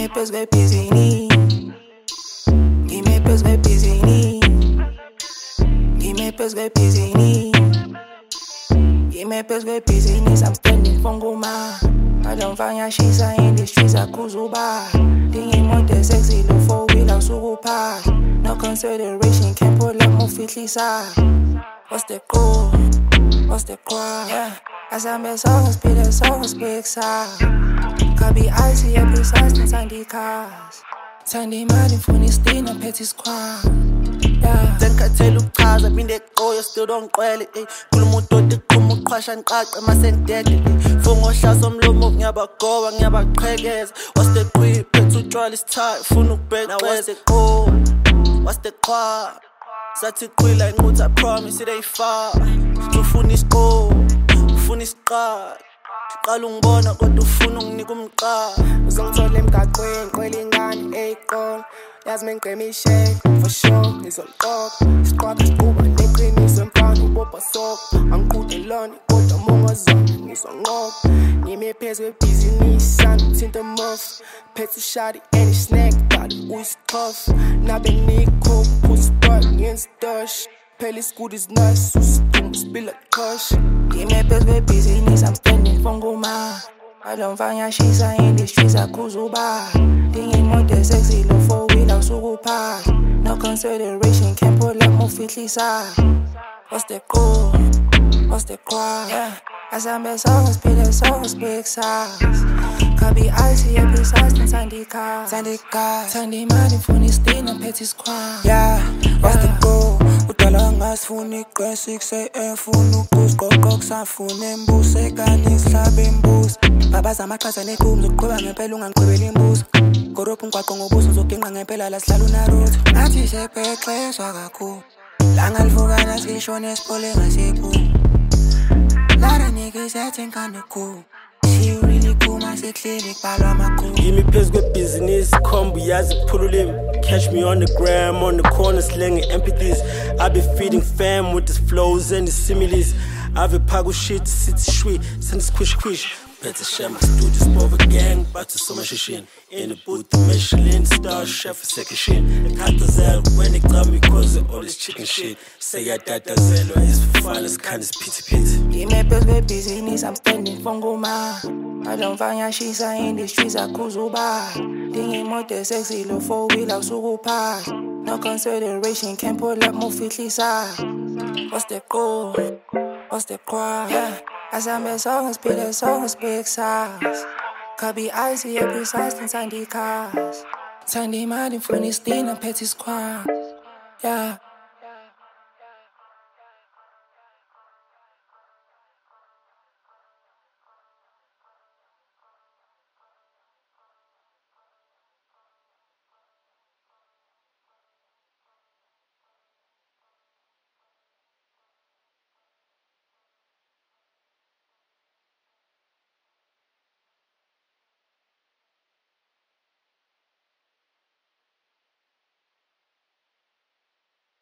phezu kwebhizinisi, ngime phezu kwebhizinisi, ngime phezu kwebhizinisi, ngime phezu kwebhizinisi. I'm standing for nguma, badamva ngiyashisa in the streets akuzuba. Dingimoto sexy lo four wheeler usukupha. No consideration, can't pull up mufihlisa. What's the goal? What's the cry? Yeah. Asambe songs, spit songs, big size. Kabi icy, every size, Sandy cars. Sandy mali mfuni stina, petty squad. Yeah. Zenkathela ukuchaza phinde qoyo still don't qwele khuluma udodi qhuma uqhwasha nqaqe masendede fungo hlaso mlomo ngiyabagoba ngiyabaqhekeza what's the grip phethu utshwala isithayi ufuna ukubhexeza what's the qwa sathi qwila inqutha I promise it ain't far ufuna isiqo ufuna isiqa qala ungibona kodwa ufuna unginika umqa uzongithola emgaqweni qwela ingane eyiqola yazi mengiqema ishake for sure ngizoliqoqa isiqwapha siquba neqiniso emfana ubopha soko angiqhude lona kodwa mongazona ngizonqoqa ngime phezu kwebhizinisi sami thinta muff phethe ushadi and snack dali uyisiqhofu nabe nikho puspot ngenstosh phela isigudi is nice usidumbu spilla kosh ngime phezu kwebhizinisi. I'm standing for nguma, badamva ngiyashisa in the streets akuzuba. Dingimoto sexy lo four wheeler usukupha. No consideration, can't pull up mufihlisa. What's the goal? What's the cry? Yeah. Asambe songs, spit songs, big size. Kabi icy, every size, Sandy cars. Sandy mali mfuni stina, petty squad. Yeah, what's the goal? Udala ngasifuna iqwe 6 AM funa ukusiqoqa kusafuna embuso ekani isihlaba embuso babaza amaqhaza neqhubu zokuqhweba ngempela ungangiqhwebela imbuso gorophu ngwaqo ngobuso uzoginqa ngempela la sihlala unaruto ngathi sepexeshwa kakhulu la ngalivukana sishone esipole ngasekhu lara niggas acting kinda cool. She really cool, my sehleli kubalwa amakhulu. Ngimi phezu kwebhizinisi khomba uyazi kuphululimi catch me on the gram on the corner slanging empathies I be feeding fam with these flows and the similes Ave phaka ushit sithi shwi sendisquish Phethe shamba studios bova gang bathi somashishini in the booth Michelin star chef second ekhathazel when icami cause all this chicken shit seyadadazelwa isifana sikhanda isiphithiphithi ngime phezu kwebhizinisi. I'm standing for nguma, badamva ngiyashisa in the streets akuzuba. Dingimoto sexy lo four wheeler usukupha. No consideration, can't pull up mufihlisa. What's the goal? What's the cry? Yeah. Asambe songs, spit songs, big size. Kabi icy, every size, Sandy cars. Sandy mali mfuni stina, petty squad. Yeah.